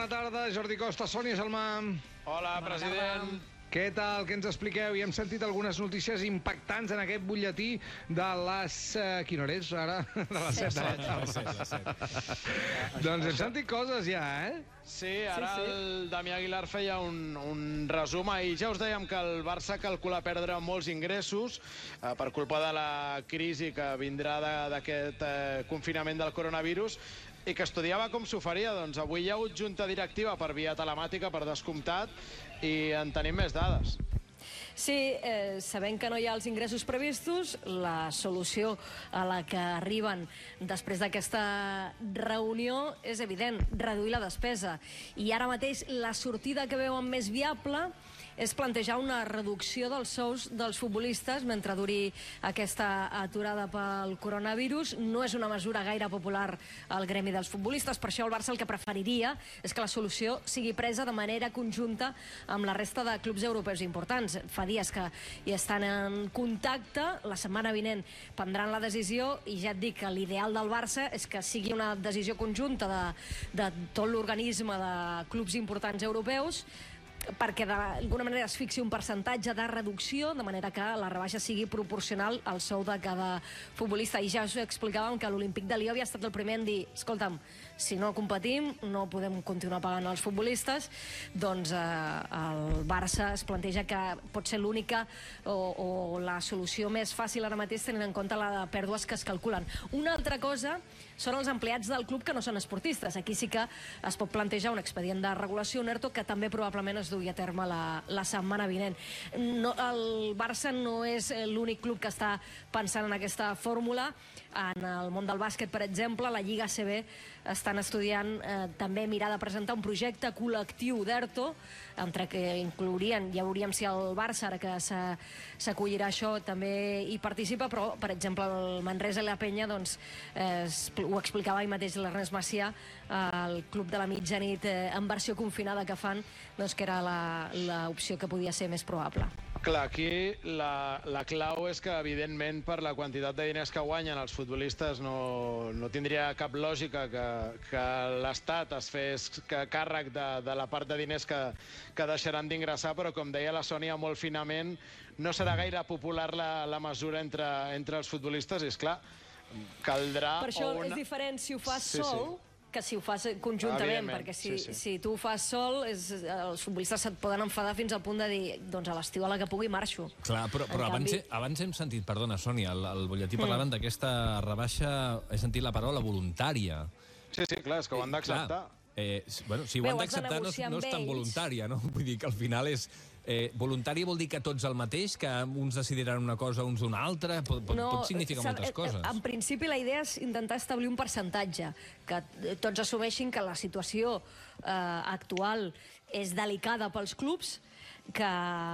tarda, Jordi Costa, Sònia Salmà. Hola, president. Què tal? Què ens expliqueu? I hem sentit algunes notícies impactants en aquest butlletí de les... Quina hora és, ara? De les 7 de la tarda. Doncs hem sentit coses ja, eh? Sí, ara el Damià Aguilar feia un resum. Ahir ja us dèiem que el Barça calcula perdre molts ingressos per culpa de la crisi que vindrà d'aquest confinament del coronavirus i que estudiava com s'ho faria. Doncs avui hi ha hagut junta directiva per via telemàtica, per descomptat, i en tenim més dades. Sí, sabent que no hi ha els ingressos previstos, la solució a la que arriben després d'aquesta reunió és evident, reduir la despesa. I ara mateix la sortida que veuen més viable és plantejar una reducció dels sous dels futbolistes mentre duri aquesta aturada pel coronavirus. No és una mesura gaire popular al gremi dels futbolistes, per això el Barça el que preferiria és que la solució sigui presa de manera conjunta amb la resta de clubs europeus importants. Fa dies que hi estan en contacte, la setmana vinent prendran la decisió i ja et dic que l'ideal del Barça és que sigui una decisió conjunta de tot l'organisme de clubs importants europeus, perquè d'alguna manera es fixi un percentatge de reducció, de manera que la rebaixa sigui proporcional al sou de cada futbolista. I ja us explicàvem que l'Olímpic de Lió havia estat el primer en dir, escolta'm, si no competim, no podem continuar pagant els futbolistes. Doncs el Barça es planteja que pot ser l'única o la solució més fàcil ara mateix, tenint en compte la de pèrdues que es calculen. Una altra cosa són els empleats del club que no són esportistes. Aquí sí que es pot plantejar un expedient de regulació, un ERTO, que també probablement es dugui a terme la setmana vinent. El Barça no és l'únic club que està pensant en aquesta fórmula. En el món del bàsquet, per exemple, la Lliga ACB estan estudiant també mirar de presentar un projecte col·lectiu d'ERTO, entre què inclourien, ja veuríem si el Barça, ara que s'acollirà això, també hi participa, però, per exemple, el Manresa i la Penya, doncs, ho explicava ahir mateix l'Ernest Macià, el club de la mitjanit en versió confinada que fan, doncs que era l'opció que podia ser més probable. Clar, aquí la clau és que, evidentment, per la quantitat de diners que guanyen els futbolistes no tindria cap lògica que l'Estat es fes càrrec de la part de diners que deixaran d'ingressar, però, com deia la Sònia molt finament, no serà gaire popular la mesura entre els futbolistes, i, esclar, caldrà... Per això és diferent si ho fas sol que si ho fas conjuntament, perquè si tu ho fas sol, els futbolistes se't poden enfadar fins al punt de dir, doncs a l'estiu a la que pugui marxo. Clar, però abans hem sentit, perdona, Sònia, al butlletí parlaven d'aquesta rebaixa, he sentit la paraula voluntària. Sí, clar, és que ho han d'acceptar. Bueno, si ho han d'acceptar no és tan voluntària, no? Vull dir que al final és... Voluntària vol dir que tots el mateix, que uns decidiran una cosa, uns una altra, pot significar moltes coses. En principi la idea és intentar establir un percentatge, que tots assumeixin que la situació actual és delicada pels clubs, que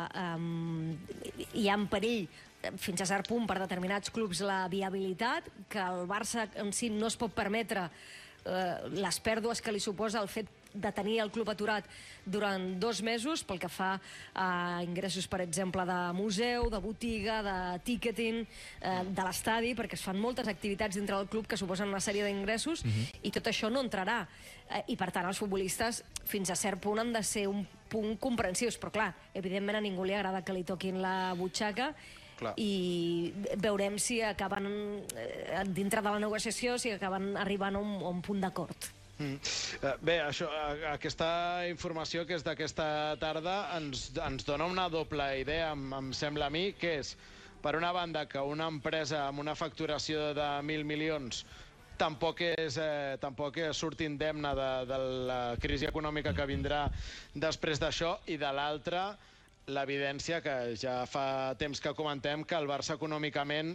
hi ha en perill fins a cert punt per determinats clubs la viabilitat, que el Barça en si no es pot permetre les pèrdues que li suposa el fet de tenir el club aturat durant 2 mesos pel que fa a ingressos, per exemple, de museu, de botiga, de ticketing, de l'estadi, perquè es fan moltes activitats dintre del club que suposen una sèrie d'ingressos i tot això no entrarà. I, per tant, els futbolistes fins a cert punt han de ser un punt comprensius, però, clar, evidentment a ningú li agrada que li toquin la butxaca. I veurem si acaben dintre de la negociació, si acaben arribant a un punt d'acord. Bé, aquesta informació que és d'aquesta tarda ens dona una doble idea, em sembla a mi, que és, per una banda, que una empresa amb una facturació de 1.000 milions tampoc surt indemne de la crisi econòmica que vindrà després d'això, i de l'altra, l'evidència que ja fa temps que comentem que el Barça econòmicament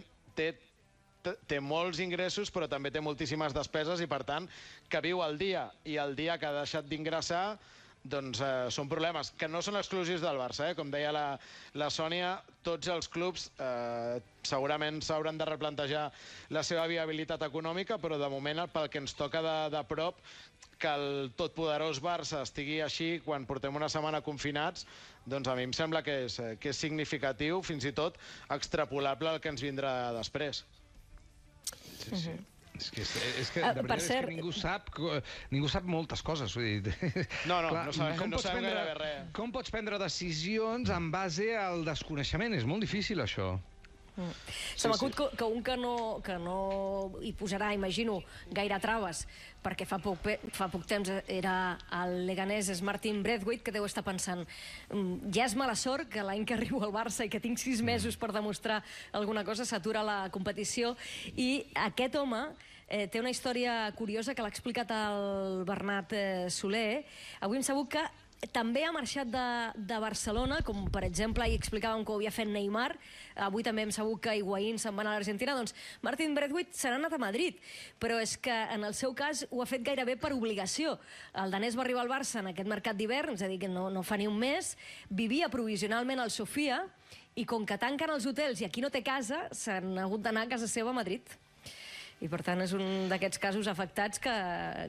té molts ingressos però també té moltíssimes despeses i, per tant, que viu al dia, i el dia que ha deixat d'ingressar doncs són problemes que no són exclusius del Barça. Com deia la Sònia, tots els clubs segurament s'hauran de replantejar la seva viabilitat econòmica, però de moment, pel que ens toca de prop, que el totpoderós Barça estigui així quan portem una setmana confinats, doncs a mi em sembla que és significatiu, fins i tot extrapolable al que ens vindrà després. És que de veritat, és que ningú sap moltes coses. No sabem gairebé res. Com pots prendre decisions en base al desconeixement? És molt difícil, això. Se m'acut que un que no hi posarà, imagino, gaire traves, perquè fa poc temps era el leganès, és Martin Braithwaite, que deu estar pensant ja és mala sort que l'any que arribo al Barça i que tinc 6 mesos per demostrar alguna cosa s'atura la competició. I aquest home té una història curiosa que l'ha explicat el Bernat Soler. Avui hem sabut que també ha marxat de Barcelona, com per exemple ahir explicàvem que ho havia fet Neymar, avui també hem sabut que Higuaín se'n va anar a l'Argentina, doncs Martin Braithwaite se n'ha anat a Madrid, però és que en el seu cas ho ha fet gairebé per obligació. El danès va arribar al Barça en aquest mercat d'hivern, és a dir, que no fa ni un mes, vivia provisionalment al Sofia, i com que tanquen els hotels i aquí no té casa, s'han hagut d'anar a casa seva a Madrid. I, per tant, és un d'aquests casos afectats que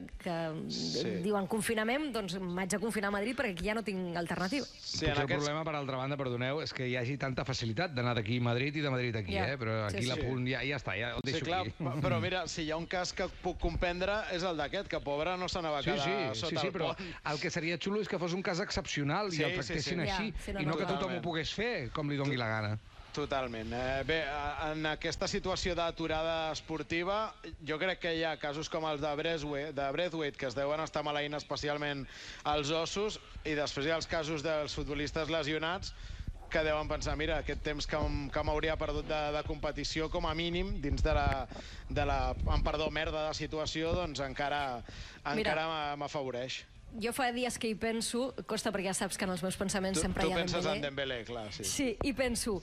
diuen confinament, doncs m'haig de confinar a Madrid perquè aquí ja no tinc alternativa. Sí, el problema, per altra banda, perdoneu, és que hi hagi tanta facilitat d'anar d'aquí a Madrid i de Madrid aquí, però aquí l'apunt ja està, ja el deixo aquí. Però mira, si hi ha un cas que puc comprendre és el d'aquest, que pobre no se n'ha quedar sota el pont. Però el que seria xulo és que fos un cas excepcional i el tractessin així, i no que tothom ho pogués fer com li doni la gana. Totalment. Bé, en aquesta situació d'aturada esportiva, jo crec que hi ha casos com els de Braithwaite, que es deuen estar maleint especialment els ossos, i després hi ha els casos dels futbolistes lesionats, que deuen pensar, mira, aquest temps que m'hauria perdut de competició, com a mínim, dins de la merda de situació, doncs encara m'afavoreix. Jo fa dies que hi penso, costa perquè ja saps que en els meus pensaments sempre hi ha Dembélé. Tu penses en Dembélé, clar, sí. Sí, i penso,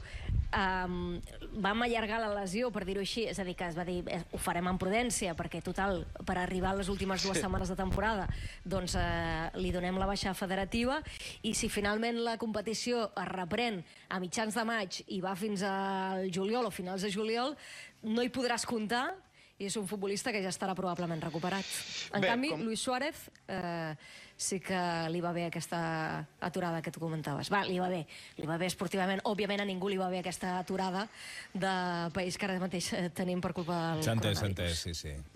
vam allargar la lesió, per dir-ho així, és a dir, que es va dir, ho farem amb prudència, perquè, total, per arribar a les últimes 2 setmanes de temporada, doncs li donem la baixa federativa, i si finalment la competició es reprèn a mitjans de maig i va fins al juliol o finals de juliol, no hi podràs comptar, i és un futbolista que ja estarà probablement recuperat. En canvi, Luis Suárez sí que li va bé aquesta aturada que tu comentaves. Li va bé esportivament. Òbviament a ningú li va bé aquesta aturada de país que ara mateix tenim per culpa del coronavirus. S'ha entès, sí.